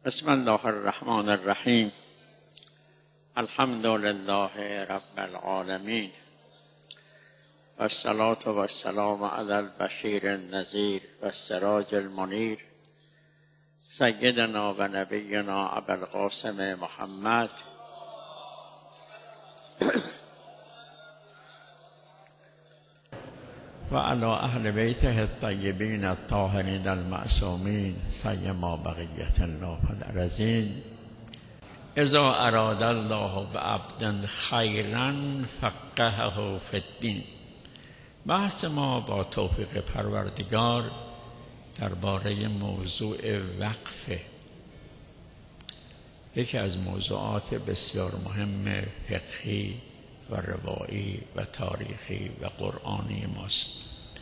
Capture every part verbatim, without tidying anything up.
بسم الله الرحمن الرحیم. الحمد لله رب العالمین و الصلاة و السلام علی البشیر النذیر و السراج المنیر سیدنا و نبینا ابوالقاسم محمد و علی اهل بیته الطیبین الطاهرین المعصومین سیما بقیة الله فی الارضین. اذا اراد الله بعبد خیرا فقهه فی الدین. بحث ما با توفیق پروردگار درباره موضوع وقفه، یکی از موضوعات بسیار مهم فقهی و روایی و تاریخی و قرآنی ماست.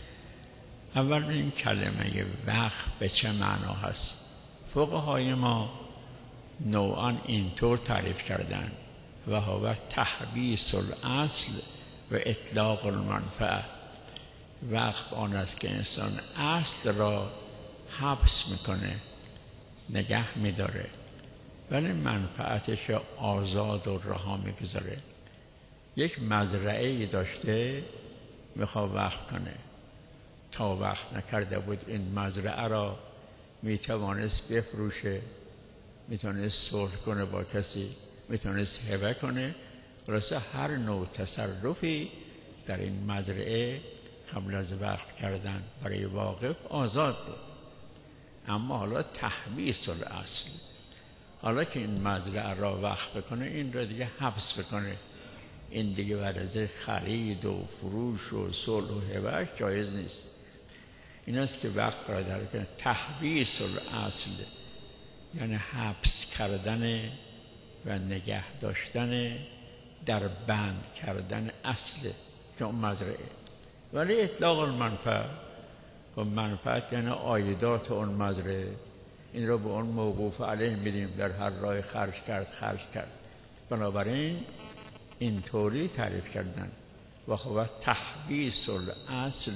اول این کلمه وقف به چه معنا هست؟ فقهای ما نوعا اینطور تعریف کردن: و هو تحبیس الاصل و اطلاق المنفعه. وقف آن است که انسان اصل را حبس میکنه، نگه میداره، ولی منفعتش را آزاد و رها میگذاره. یک مزرعه‌ای داشته میخواد وقف کنه، تا وقف نکرده بود این مزرعه را میتوانست بفروشه، میتونست صلح کنه با کسی، میتونست هبه کنه. خلاصه هر نوع تصرفی در این مزرعه قبل از وقف کردن برای واقف آزاد بود. اما حالا تحبیس الاصل، حالا که این مزرعه را وقف بکنه، این را دیگه حبس بکنه، این دیگه بعد از خرید و فروش و صلح و هبه‌اش جایز نیست. این است که وقف را در کنه. تحبیس الاصل یعنی حبس کردن و نگه داشتن، در بند کردن اصل که اون مزرعه. ولی اطلاق المنفعه و منفعت یعنی عایدات اون مزرعه، این را به اون موقوف علیه میدیم، در هر راه خرج کرد خرج کرد. بنابراین اینطوری تعریف کردن: و هو تحبیس الاصل،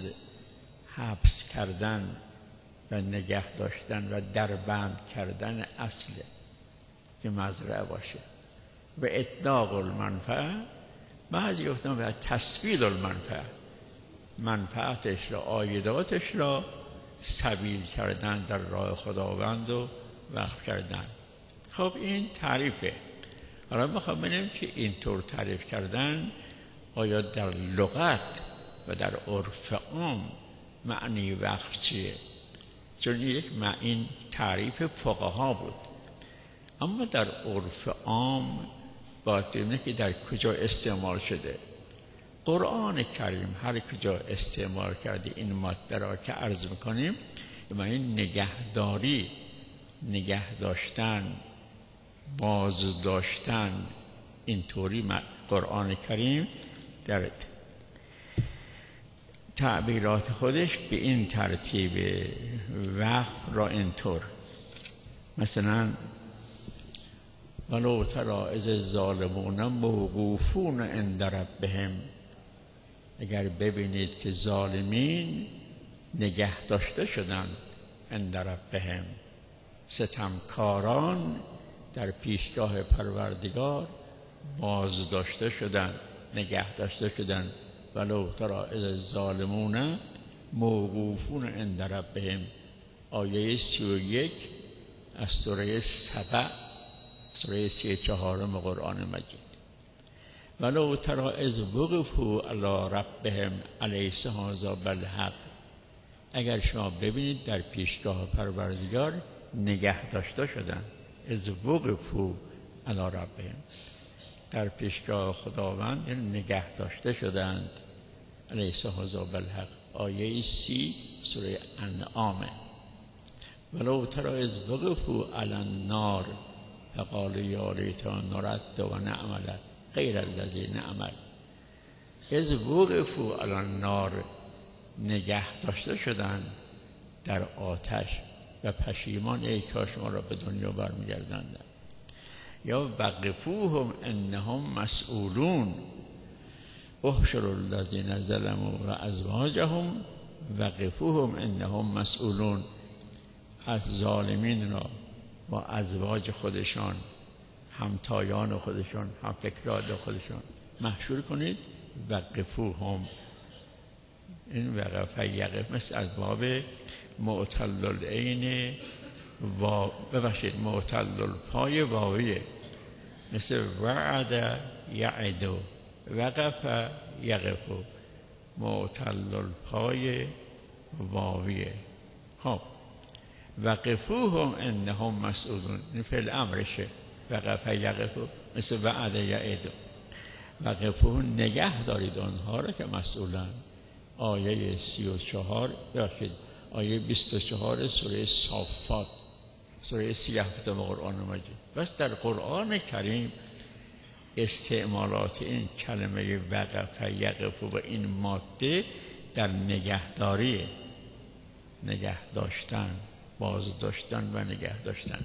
حبس کردن و نگه داشتن و دربند کردن اصل که مزرعه باشه. و اطلاق المنفعه، بعضی گفتن و تسبیل المنفعه، منفعتش را، عایداتش را سبیل کردن در راه خداوند و وقف کردن. خب این تعریفه. حالا میخوام ببینیم که اینطور تعریف کردن آیا در لغت و در عرف عام معنی وقف چیه؟ چون یک این تعریف فقها بود، اما در عرف عام باید ببینیم که در کجا استعمال شده. قرآن کریم هر کجا استعمال کرده این ماده را که عرض میکنیم، این نگهداری، نگه داشتن، باز داشتن، اینطوری قرآن کریم در تعبیرات خودش به این ترتیب وقف را اینطور. مثلا ولو تری اذ الظالمون موقوفون عند ربهم، اگر ببینید که ظالمین نگه داشته شدن عند ربهم، ستمکاران در پیشگاه پروردگار باز داشته شدن، نگه داشته شدن. ولو تری اذ الظالمون موقوفون عند ربهم، آیه سی و یک از سوره سبع، سوره سی و چهارم قرآن مجید. ولو تری اذ وقفوا علی ربهم الیس هذا بالحق، اگر شما ببینید در پیشگاه پروردگار نگه داشته شدن، اذ وقفوا علی ربهم، در پیشگاه خداوند یعنی نگه داشته شدند. الیس هذا بالحق، آیه سی سوره انعام. ولو تری اذ وقفوا علی النار فقالوا یا لیتنا نرد و نعمل غیر الذی نعمل. اذ وقفوا علی النار، نگه داشته شدند در آتش و پشیمان ای کاش ما را به دنیا برمیگرداندند. یا وقفوهم انهم مسئولون احشروا الذین ظلموا و ازواجهم وقفوهم انهم مسئولون. از ظالمین را با ازواج خودشان، همتایان خودشان، همفکران خودشان محشور کنید. وقفوهم. این وقف یقف مثل از باب معتل العین و ببخشید معتل الپای واویه، مثل وعد یعد، وقف یقفو، معتل الپای واویه. خب وقفوهم انهم مسئولون، این فعل امرشه. وقف یقفو مثل وعد یعد. وقفوه، نگه دارید آنها را که مسئولن. آیه سی و چهار بخشید آیه بیست و چهار سوره صافات، سوره سی هفتم قرآن مجید. بس در قرآن کریم استعمالات این کلمه وقف یقف و این ماده در نگهداری، نگه داشتن، باز داشتن و نگه داشتن.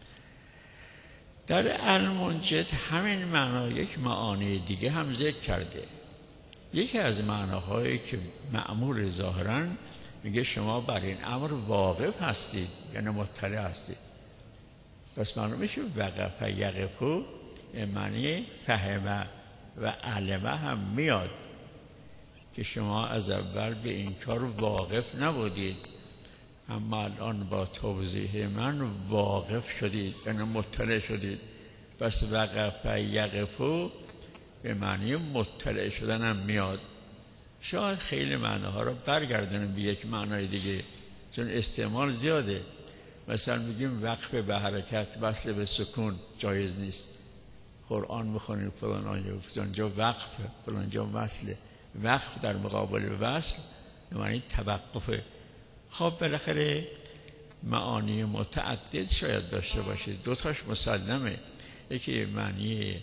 در المنجد همین معنا یک معانی دیگه هم ذکر کرده. یکی از معناهایی که معمول ظاهراً میگه شما بر این امر واقف هستید، یعنی مطلع هستید. پس معلوم میشه وقف یقفو معنی فهمه و علمه هم میاد که شما از اول به این کار واقف نبودید، اما الان با توضیح من واقف شدید، یعنی مطلع شدید. پس وقف یقفو به معنی مطلع شدن هم میاد. شاید خیلی معناها رو برگردونیم به یک معنای دیگه، چون استعمال زیاده. مثلا میگیم وقف به حرکت، وصل به سکون جایز نیست. قرآن میخونیم فلان آیه فلان جا وقف، فلان جا وصل. وقف در مقابل وصل یعنی توقف. خب بالاخره معانی متعدد شاید داشته باشید. دو تاش مسلمه. یکی معنی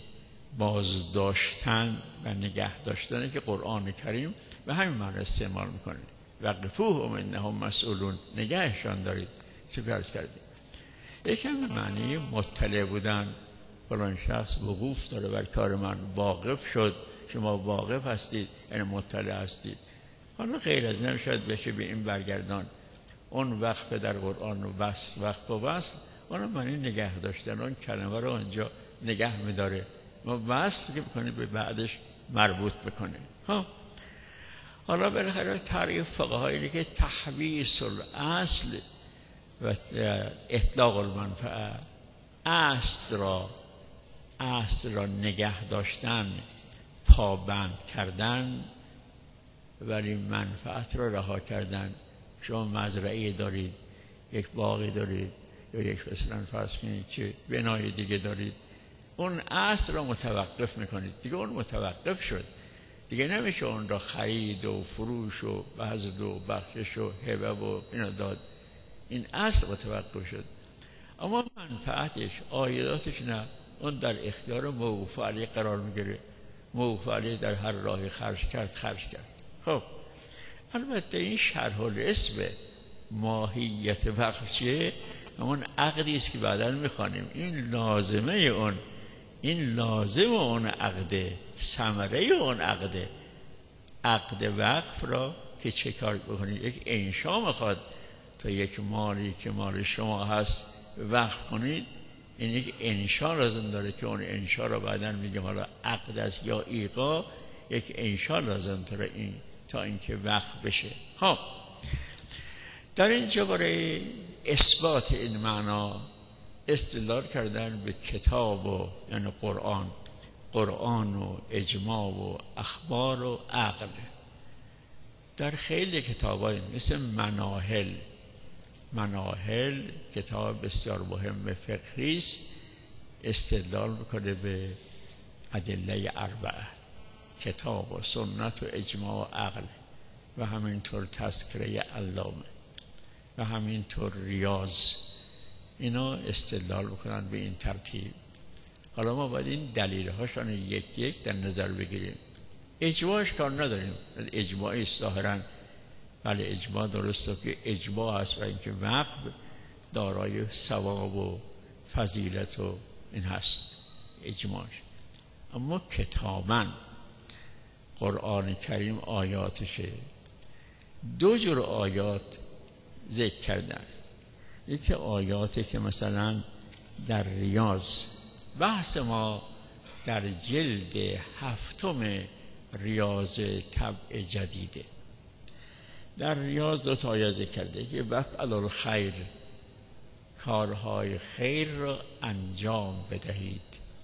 بازداشتن و نگه داشتنه که قرآن کریم به همین معنی استعمال میکنه. وقفوهم انهم مسئولون، نگهشان دارید. سپرس کردید. یکی هم معنی مطلع بودن، فلان شخص وقوف داره بر کار من، واقف شد. شما واقف هستید یعنی مطلع هستید. حالا غیر از این شاید بشه به این برگردان. اون وقف در قرآن و وصل، وقف و وصل، اون معنی نگه داشتن، اون کلمه رو اونجا نگه میداره. ما وصل که بکنه به بعدش مربوط بکنه. ها حالا بالاخره تعریف فقهای اینه که تحویث الاصل و اطلاق المنفعه، اصل را اصل را نگه داشتن، پابند کردن، ولی منفعت را رها کردن. شما مزرعه دارید، یک باغی دارید، یا یک مثلا فرض کنید که بنای دیگه دارید، اون اصل را متوقف میکنید. دیگه اون متوقف شد، دیگه نمیشه اون را خرید و فروش و بذل و بخشش و هبه و اینا داد. این اصل متوقف شد. اما منفعتش، عایداتش نه، اون در اختیار موقوف علیه قرار میگیره. موقوف علیه در هر راهی خرج کرد خرج کرد. خب البته این شرح الاسم ماهیت وقفچه همون عقدی است که بعدا میخوانیم. این لازمه اون، این لازم اون عقده، ثمره اون عقده. عقد وقف را که چه کار بکنید؟ یک انشا میخواد تا یک مالی که مال شما هست وقف کنید. این یک انشا لازم داره که اون انشا را بعدا میگیم حالا عقد است یا ایقا. یک انشا لازم داره این تا اینکه وقف بشه. خب در اینجا برای اثبات این معنا استدلال کردن به کتاب و یعنی قرآن، قرآن و اجماع و اخبار و عقل. در خیلی کتاب‌های مثل مناهل، مناهل کتاب بسیار مهم فقهی است، استدلال میکنه به ادله اربعه، کتاب و سنت و اجماع و عقل، و همینطور تذکره علامه و همینطور ریاض. اینا استدلال بکنن به این ترتیب. حالا ما باید این دلیل هاشون یک یک در نظر بگیریم. اجماعش کار نداریم، اجماعی ظاهرا ولی اجماع درسته که اجماع است و اینکه وقف دارای ثواب و فضیلت و این هست اجماعش. اما کتاباً قرآن کریم آیاتشه، دو جور آیات ذکر کردن. یکی آیاتی که مثلا در ریاض. بحث ما در جلد هفتم ریاض طبع جدیده. در ریاض دو تا آیه ذکر کرده که وفعلوا الخیر، کارهای خیر را انجام بدهید.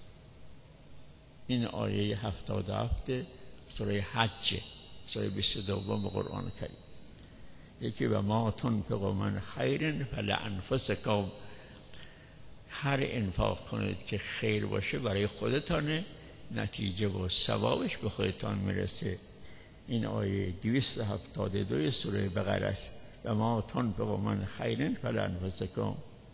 این آیه هفتاد و هفت سوره حج، سوره بیست و دو قرآن کریم. یکی و ما تنفقوا من خیر فلانفسکم، هر انفاق کنید که خیر باشه برای خودتانه، نتیجه و ثوابش به خودتان میرسه. این آیه دویست و هفتاد و دو سوره بقره است. و ما تنفقوا من خیر فلانفسکم.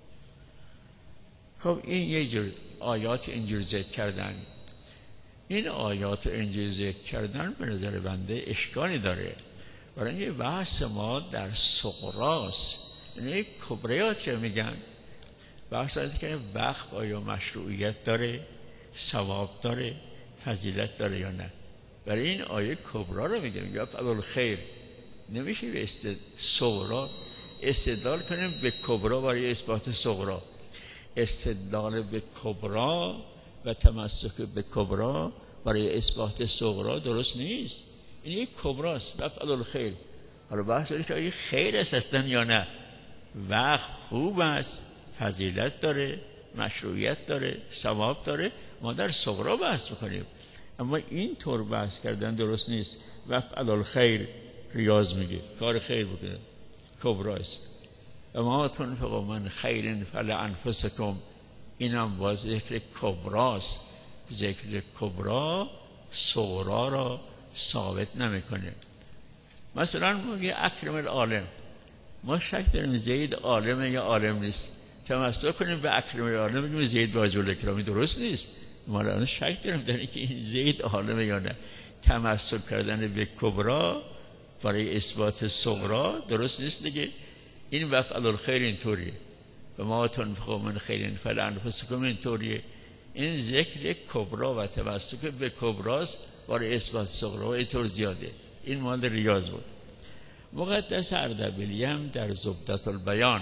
خب این یه جور آیات اینجور ذکر کردن. این آیات اینجور ذکر کردن به نظر بنده اشکالی داره، برای اینکه بحث ما در صغراست. یعنی کبریات که میگن بحث هست که وقف آیا مشروعیت داره، ثواب داره، فضیلت داره یا نه. برای این آیه کبرا رو میگه، میگه فعل الخیر. نمیشه به است... صغرا استدلال کنیم به کبرا برای اثبات صغرا. استدلال به کبرا و تمسک به کبرا برای اثبات صغرا درست نیست. این یک کبراست، وفعل الخیر. حالا بحث داره که آیا خیر است هستن یا نه. وقت خوب است، فضیلت داره، مشروعیت داره، ثواب داره. ما در صغرا بحث میکنیم، اما این طور بحث کردن درست نیست. وفعل الخیر ریاض میگه کار خیر بکنه، کبرا است. و ما تنفقوا من خیر فلانفسکم، اینم باز ذکر کبراست. ذکر کبرا صغرا را ثابت نمیکنه. مثلا ما میگه اکرم العالم، ما شک داریم زید عالمه یا عالم نیست، تمسک کنیم به اکرم العالم بگیم زید واجب الاکرامی، درست نیست. ما الان شک داریم در اینکه این زید عالمه یا نه. تمسک کردن به کبرا برای اثبات صغرا درست نیست دیگه. این وفعل الخیر اینطوریه، و ما تنفقوا من خیر فلانفسکم اینطوریه. این ذکر کبرا و تمسک به کبراست برای اثبات صغرا و اینطور زیاده. این مال ریاض بود. مقدس اردبیلی هم در زبدة البیان،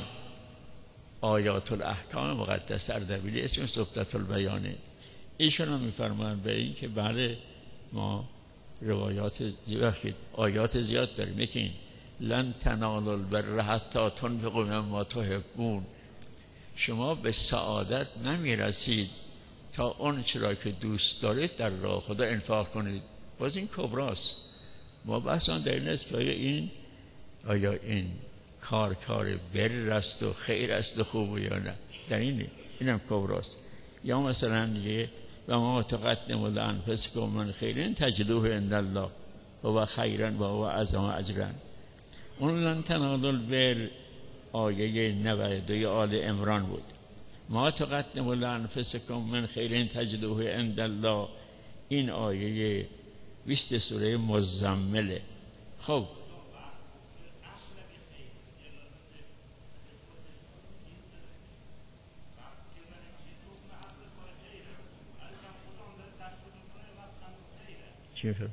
آیات الاحکام مقدس اردبیلی اسمش زبدة البیانه، ایشون هم میفرمان به این که بله ما روایات وقتی آیات زیاد داریم. یکی این لن تنالوا البر حتی تنفقوا مما تحبون، شما به سعادت نمیرسید تا اون چرا که دوست دارید در راه خدا انفاق کنید. باز این کبراست. ما بحثان در این است که آیا این آیا این کار کار بر است و خیر است و خوب یا نه. در این اینم کبراست. یا مثلا یه و ما تقدموا لانفسکم من خیر تجدوه عند الله و خیرا و هو اعظم اجرا. اون لن تنالوا البر آیه نود و دو آل عمران بود. ما تقدموا لانفسکم من خیر تجدوه عند الله، این آیه بیست سوره مزمله. خب چی فهم؟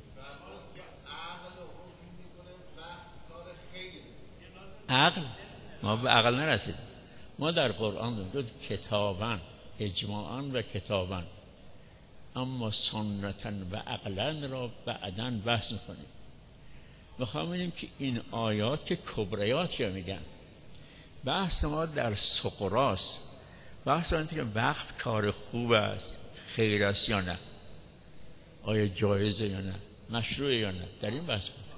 عقل ما به عقل نرسید. ما در قرآن داریم کتابن، اجماعاً و کتابن، اما سنتن و عقلن را بعداً بحث میکنیم. میخوام ببینیم که این آیات که کبریات که میگن، بحث ما در صغراست. بحث ما که وقف کار خوب است، خیر است یا نه، آیا جایزه یا نه، مشروعه یا نه، در این بحث کنیم.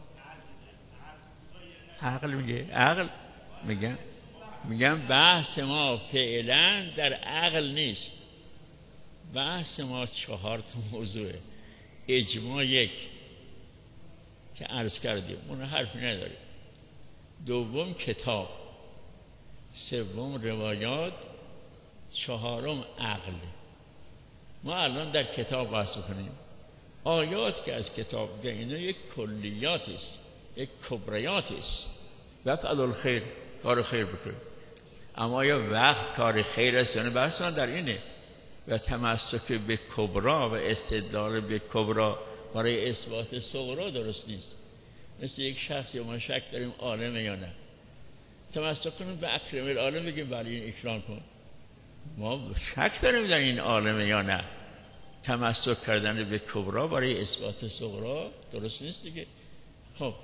عقل میگه، عقل میگن میگن بحث ما فعلا در عقل نیست. بحث ما چهار تا موضوعه. اجماع یک که عرض کردیم اون حرفی نداریم. دوم کتاب، سوم روایات، چهارم عقل. ما الان در کتاب بحث کنیم. آیات که از کتاب میگه اینا یک کلیات است، یک کبریات است. وفعل الخیر کار خیر بکنیم. اما یا وقت کار خیر است یعنی بحث من در اینه. و تمسک به کبرا و استدلال به کبرا برای اثبات صغرا درست نیست. مثل یک شخصی ما شک داریم عالمه یا نه، تمسک کنیم به اکرم العالم بگیم برای این اکرام کن. ما شک داریم در این عالمه یا نه. تمسک کردن به کبرا برای اثبات صغرا درست نیست دیگه. خب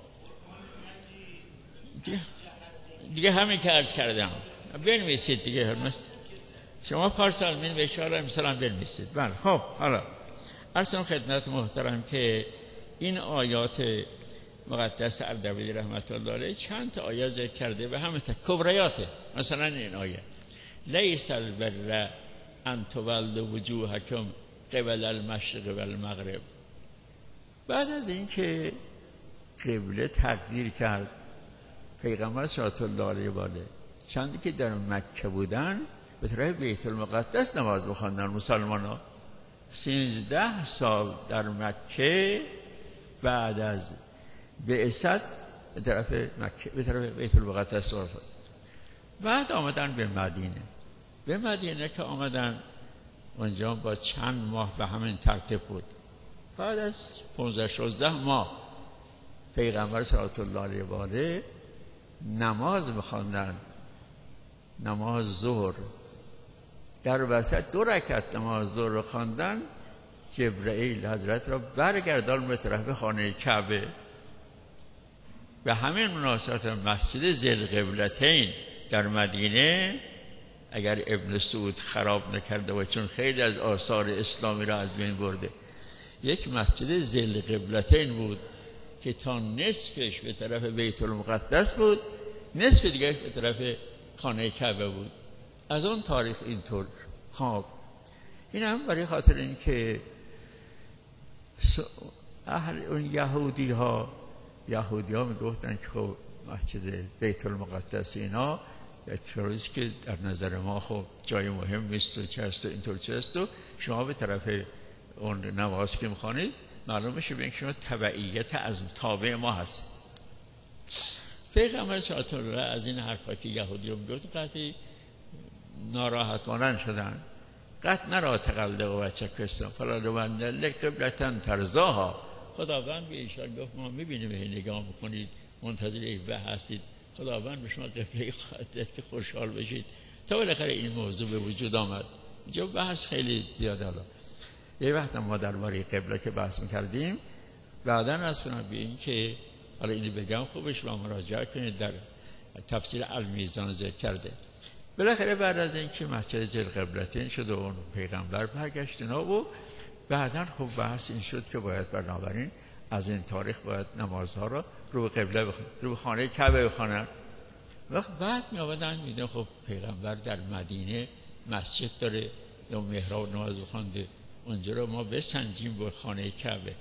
دیگه, دیگه همین که عرض کردم بنویسید دیگه. شما پارسال من به اشاره مثلا بنویسید. بله خب حالا عرضم خدمت محترم که این آیات مقدس اردبیلی رحمت الله علیه چند تا آیه ذکر کرده و همه تا کبریاته. مثلا این آیه لیس البر ان تولوا وجوهکم قبل المشرق و المغرب. بعد از این که قبله تغییر کرد پیغمبر صلی الله علیه و آله چندی که در مکه بودن به طرف بیت المقدس نماز بخواندن مسلمان ها. سیزده سال در مکه بعد از بعثت به طرف مکه به طرف بیت المقدس راه شد. بعد آمدن به مدینه. به مدینه که آمدن اونجا با چند ماه به همین ترتیب بود. بعد از پانزده شانزده ماه پیغمبر صلی الله علیه و آله نماز می‌خواندن، نماز ظهر. در وسط دو رکعت نماز ظهر رو خواندن، جبرئیل حضرت را برگردان به طرف خانه کعبه. به همین مناسبت مسجد ذوالقبلتین در مدینه اگر ابن سعود خراب نکرده و چون خیلی از آثار اسلامی را از بین برده، یک مسجد ذوالقبلتین بود که تا نصفش به طرف بیت المقدس بود، نصف دیگه به طرف خانه کعبه بود. از اون تاریخ اینطور. خب این هم برای خاطر این که اهل اون یهودی ها یهودی ها میگفتن که خب مسجد بیت المقدس اینا چیزی که در نظر ما خب جای مهم نیست و چه است و اینطور چه است و شما به طرف اون نماز که میخوانید معلوم میشه به اینکه شما تبعیت از تابع ما هست. پیغمبر صلی الله علیه و آله از این حرفا که یهودی رو میگفت قطعی ناراحت مانند شدن. قط نرا تقلق و چکستان فلا لبند لقبلتن ترزاها. خداوند به ایشان گفت ما میبینیم این نگاه میکنید منتظر این به هستید، خداوند به شما قبله خواهد داد که خوشحال بشید. تا بالاخره این موضوع به وجود آمد. اینجا بحث خیلی زیاده. حالا یه وقت ما درباره قبله که بحث میکردیم بعدا از کنم به این که حالا اینو بگم خوبش و مراجعه کنید، در تفسیر المیزان ذکر کرده. بالاخره بعد از اینکه مسجد ذوالقبلتین شد و اون پیغمبر برگشت اینا و بعدا خب بحث این شد که باید بنابراین از این تاریخ باید نمازها را رو به قبله بخونن، رو به خانه کعبه بخونن. وقت بعد می آمدن میدن خب پیغمبر در مدینه مسجد داره یا محراب نماز بخونده، اونجا رو ما بسنجیم با خانه کعبه.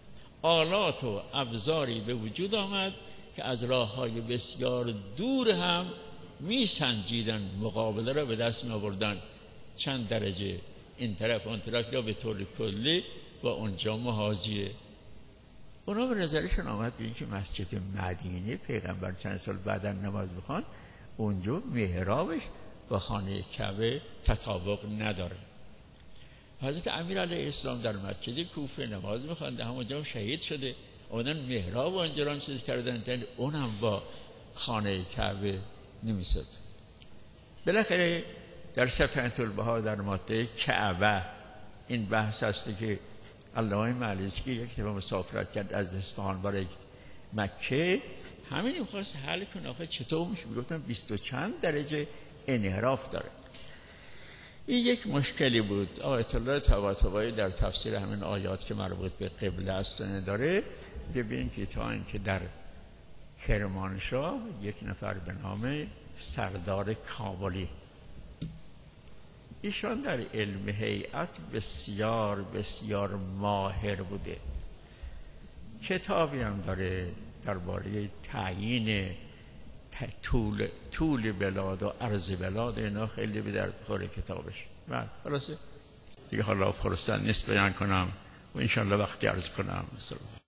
آلات و ابزاری به وجود آمد که از راه‌های بسیار دور هم می سنجیدن، مقابله را به دست می آوردن، چند درجه این طرف اون طرف یا به طور کلی و اونجا محاذیه. اونا به نظرشون آمد به این که مسجد مدینه پیغمبر چند سال بعدا نماز بخوان اونجا محرابش با خانه کعبه تطابق نداره. حضرت امیر علیه السلام در مسجد کوفه نماز می‌خوانده، همونجا شهید شده، اونن محراب اونجا را چیز کردن، اونم با خانه کعبه نمی‌شد. بالاخره در سفینه البحار در ماده کعبه این بحث هستی که علامه معلیسکی یک دفعه مسافرت کرد از اصفهان برای مکه، همین می‌خواست حل کنه آخه چطور میشه، میگفتن بیست و چند درجه انحراف داره. این یک مشکلی بود. آیت الله طباطبایی در تفسیر همین آیات که مربوط به قبله است داره ببین که تا اینکه در کرمانشاه یک نفر به نام سردار کابلی، ایشان در علم هیئت بسیار بسیار ماهر بوده، کتابی هم داره درباره تعیین طول طول بلاد و عرض بلاد، اینا خیلی به درد بخوره کتابش. بعد خلاصه دیگه حالا فرصت نیست بیان کنم و انشالله وقتی عرض کنم.